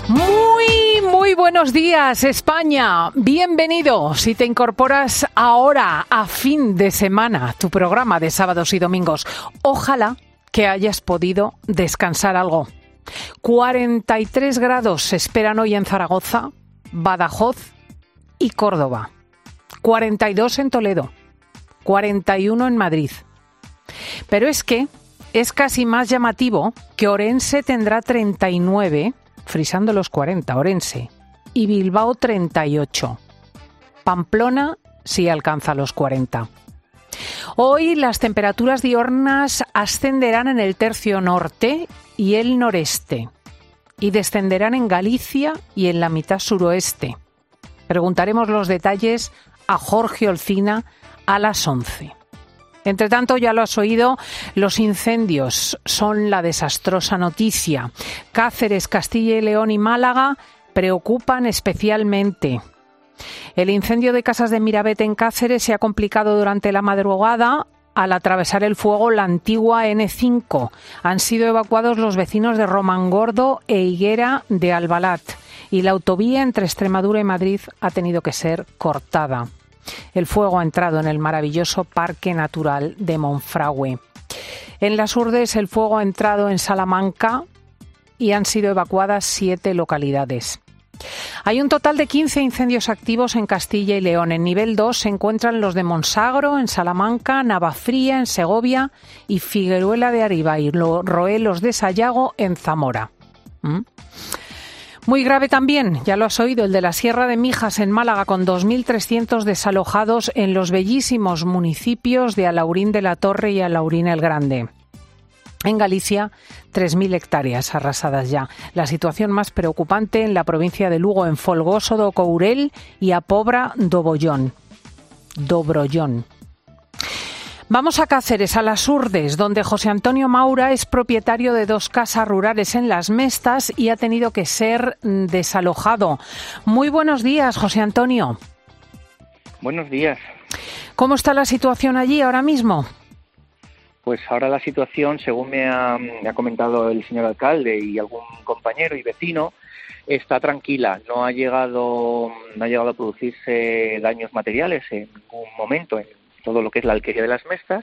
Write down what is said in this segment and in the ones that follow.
Muy buenos días, España. Bienvenido si te incorporas ahora a Fin de Semana, tu programa de sábados y domingos. Ojalá que hayas podido descansar algo. 43 grados se esperan hoy en Zaragoza, Badajoz y Córdoba. 42 en Toledo. 41 en Madrid. Pero es que es casi más llamativo que Orense tendrá 39, frisando los 40, Orense, y Bilbao 38. Pamplona sí alcanza los 40. Hoy las temperaturas diurnas ascenderán en el tercio norte y el noreste y descenderán en Galicia y en la mitad suroeste. Preguntaremos los detalles a Jorge Olcina a las 11. Entre tanto, ya lo has oído, los incendios son la desastrosa noticia. Cáceres, Castilla y León y Málaga preocupan especialmente. El incendio de Casas de Mirabete en Cáceres se ha complicado durante la madrugada al atravesar el fuego la antigua N5. Han sido evacuados los vecinos de Romangordo e Higuera de Albalat y la autovía entre Extremadura y Madrid ha tenido que ser cortada. El fuego ha entrado en el maravilloso Parque Natural de Monfragüe. En las Urdes el fuego ha entrado en Salamanca y han sido evacuadas 7 localidades. Hay un total de 15 incendios activos en Castilla y León. En nivel 2 se encuentran los de Monsagro, en Salamanca, Navafría, en Segovia y Figueruela de Arriba y Roelos de Sayago, en Zamora. Muy grave también, ya lo has oído, el de la Sierra de Mijas en Málaga, con 2.300 desalojados en los bellísimos municipios de Alaurín de la Torre y Alaurín el Grande. En Galicia, 3.000 hectáreas arrasadas ya. La situación más preocupante en la provincia de Lugo, en Folgoso do Courel y a Pobra do Brollón. Vamos a Cáceres, a las Urdes, donde José Antonio Maura es propietario de 2 casas rurales en Las Mestas y ha tenido que ser desalojado. Muy buenos días, José Antonio. Buenos días. ¿Cómo está la situación allí ahora mismo? Pues ahora la situación, según me ha comentado el señor alcalde y algún compañero y vecino, está tranquila. No ha llegado a producirse daños materiales en ningún momento en todo lo que es la alquería de Las Mestas,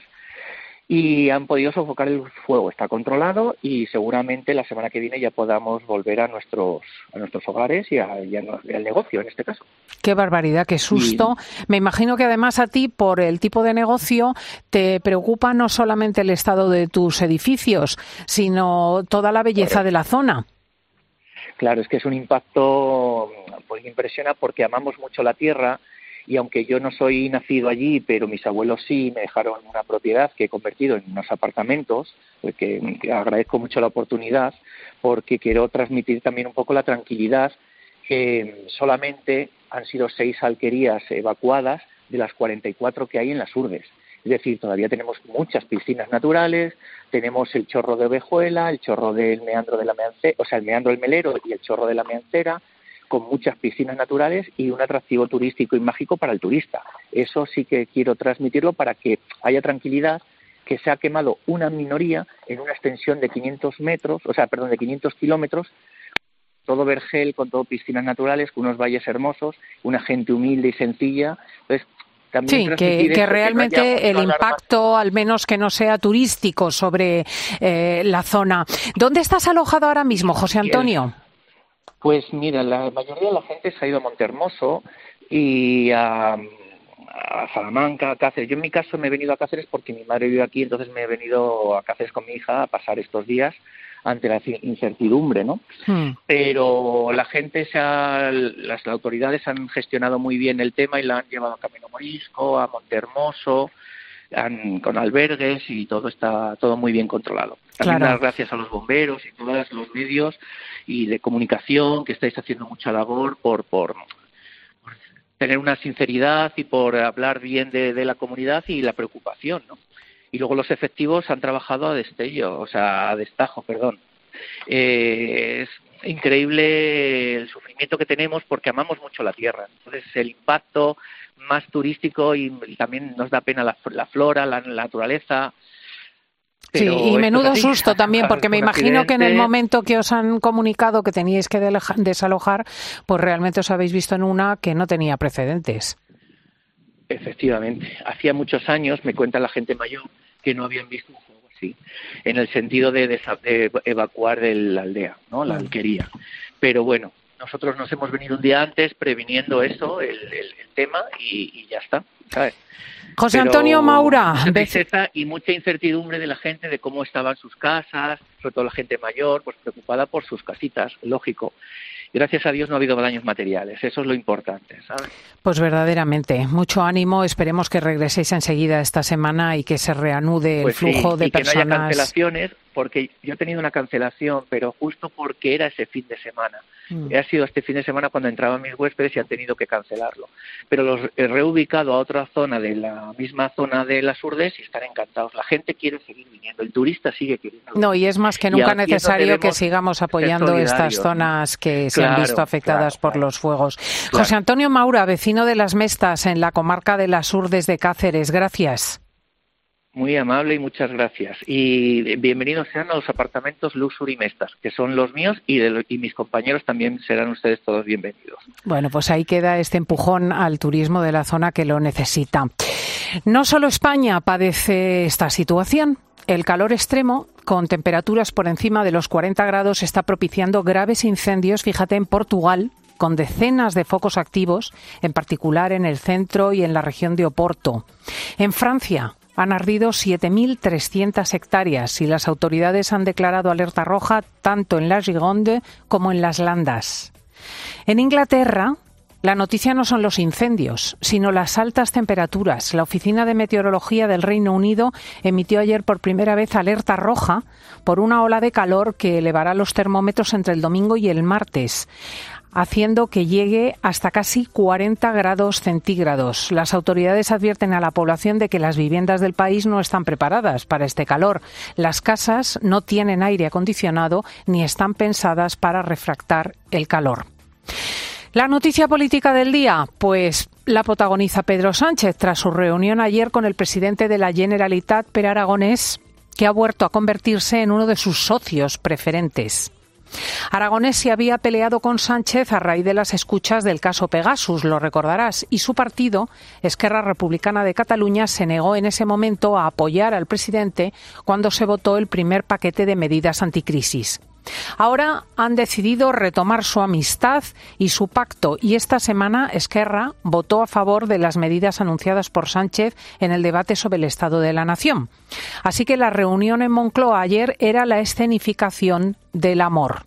y han podido sofocar el fuego. Está controlado y seguramente la semana que viene ya podamos volver a nuestros hogares y al negocio en este caso. Qué barbaridad, qué susto. Me imagino que además a ti, por el tipo de negocio, te preocupa no solamente el estado de tus edificios, sino toda la belleza de la zona. Claro, es que es un impacto, pues impresiona, porque amamos mucho la tierra. Y aunque yo no soy nacido allí, pero mis abuelos sí me dejaron una propiedad que he convertido en unos apartamentos, que agradezco mucho la oportunidad, porque quiero transmitir también un poco la tranquilidad, que solamente han sido 6 alquerías evacuadas de las 44 que hay en las Urdes. Es decir, todavía tenemos muchas piscinas naturales, tenemos el chorro de Ovejuela, el chorro del meandro de la Meancera, o sea, el meandro del Melero y el chorro de la Meancera, con muchas piscinas naturales y un atractivo turístico y mágico para el turista. Eso sí que quiero transmitirlo para que haya tranquilidad, que se ha quemado una minoría en una extensión de 500 kilómetros, todo vergel, con todo piscinas naturales, con unos valles hermosos, una gente humilde y sencilla. Entonces, también sí, que realmente el impacto, al menos que no sea turístico, sobre la zona. ¿Dónde estás alojado ahora mismo, José Antonio? Pues mira, la mayoría de la gente se ha ido a Montehermoso y a Salamanca, a Cáceres. Yo en mi caso me he venido a Cáceres porque mi madre vive aquí, entonces me he venido a Cáceres con mi hija a pasar estos días ante la incertidumbre, ¿no? Pero la gente las autoridades han gestionado muy bien el tema y la han llevado a Camino Morisco, a Montehermoso, con albergues, y todo está muy bien controlado. También dar gracias a los bomberos y todos los medios y de comunicación, que estáis haciendo mucha labor por tener una sinceridad y por hablar bien de la comunidad y la preocupación, ¿no? Y luego los efectivos han trabajado a destajo. Es increíble el sufrimiento que tenemos porque amamos mucho la tierra. Entonces el impacto más turístico y también nos da pena la flora, la naturaleza. Pero sí, y menudo susto también, porque me imagino que en el momento que os han comunicado que teníais que desalojar, pues realmente os habéis visto en una que no tenía precedentes. Efectivamente. Hacía muchos años, me cuenta la gente mayor, que no habían visto un juego así, en el sentido de evacuar de la aldea, ¿no? La alquería. Pero bueno, nosotros nos hemos venido un día antes previniendo eso, el tema, y ya está, ¿sabes? José Antonio Maura. Mucha tristeza y mucha incertidumbre de la gente de cómo estaban sus casas, sobre todo la gente mayor, pues preocupada por sus casitas, lógico. Gracias a Dios no ha habido daños materiales, eso es lo importante, ¿sabes? Pues verdaderamente, mucho ánimo, esperemos que regreséis enseguida esta semana y que se reanude el flujo de personas. Que no haya cancelaciones, porque yo he tenido una cancelación, pero justo porque era ese fin de semana. Ha sido este fin de semana cuando entraban mis huéspedes y han tenido que cancelarlo. Pero los he reubicado a otra zona de la misma zona de las Urdes y están encantados. La gente quiere seguir viniendo, el turista sigue queriendo venir. No, y es más que nunca necesario que sigamos apoyando estas zonas que se han visto afectadas por los fuegos. Claro. José Antonio Maura, vecino de Las Mestas, en la comarca de las Urdes de Cáceres, gracias. Muy amable y muchas gracias. Y bienvenidos sean a los apartamentos Luxury Mestas, que son los míos y mis compañeros también serán ustedes todos bienvenidos. Bueno, pues ahí queda este empujón al turismo de la zona que lo necesita. No solo España padece esta situación. El calor extremo, con temperaturas por encima de los 40 grados, está propiciando graves incendios, fíjate, en Portugal, con decenas de focos activos, en particular en el centro y en la región de Oporto. En Francia han ardido 7.300 hectáreas y las autoridades han declarado alerta roja tanto en la Gironde como en las Landas. En Inglaterra, la noticia no son los incendios, sino las altas temperaturas. La Oficina de Meteorología del Reino Unido emitió ayer por primera vez alerta roja por una ola de calor que elevará los termómetros entre el domingo y el martes, haciendo que llegue hasta casi 40 grados centígrados. Las autoridades advierten a la población de que las viviendas del país no están preparadas para este calor. Las casas no tienen aire acondicionado ni están pensadas para refractar el calor. La noticia política del día, pues la protagoniza Pedro Sánchez tras su reunión ayer con el presidente de la Generalitat, Pere Aragonès, que ha vuelto a convertirse en uno de sus socios preferentes. Aragonès se había peleado con Sánchez a raíz de las escuchas del caso Pegasus, lo recordarás, y su partido, Esquerra Republicana de Cataluña, se negó en ese momento a apoyar al presidente cuando se votó el primer paquete de medidas anticrisis. Ahora han decidido retomar su amistad y su pacto, y esta semana Esquerra votó a favor de las medidas anunciadas por Sánchez en el debate sobre el Estado de la Nación. Así que la reunión en Moncloa ayer era la escenificación del amor.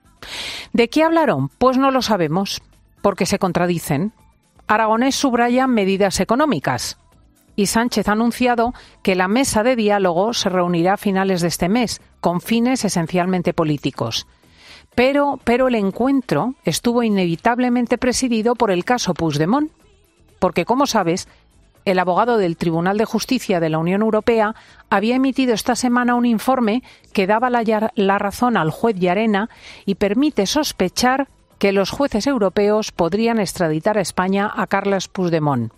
¿De qué hablaron? Pues no lo sabemos, porque se contradicen. Aragonès subraya medidas económicas y Sánchez ha anunciado que la mesa de diálogo se reunirá a finales de este mes, con fines esencialmente políticos. Pero el encuentro estuvo inevitablemente presidido por el caso Puigdemont, porque, como sabes, el abogado del Tribunal de Justicia de la Unión Europea había emitido esta semana un informe que daba la razón al juez Llarena y permite sospechar que los jueces europeos podrían extraditar a España a Carles Puigdemont.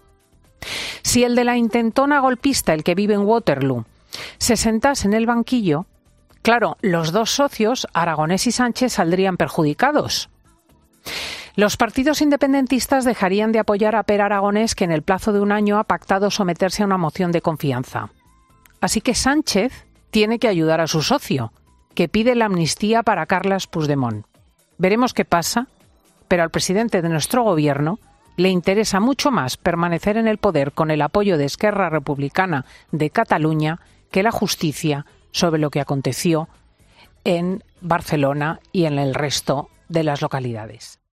Si el de la intentona golpista, el que vive en Waterloo, se sentase en el banquillo, claro, los dos socios, Aragonès y Sánchez, saldrían perjudicados. Los partidos independentistas dejarían de apoyar a Pere Aragonès, que en el plazo de un año ha pactado someterse a una moción de confianza. Así que Sánchez tiene que ayudar a su socio, que pide la amnistía para Carles Puigdemont. Veremos qué pasa, pero al presidente de nuestro gobierno le interesa mucho más permanecer en el poder con el apoyo de Esquerra Republicana de Cataluña que la justicia sobre lo que aconteció en Barcelona y en el resto de las localidades.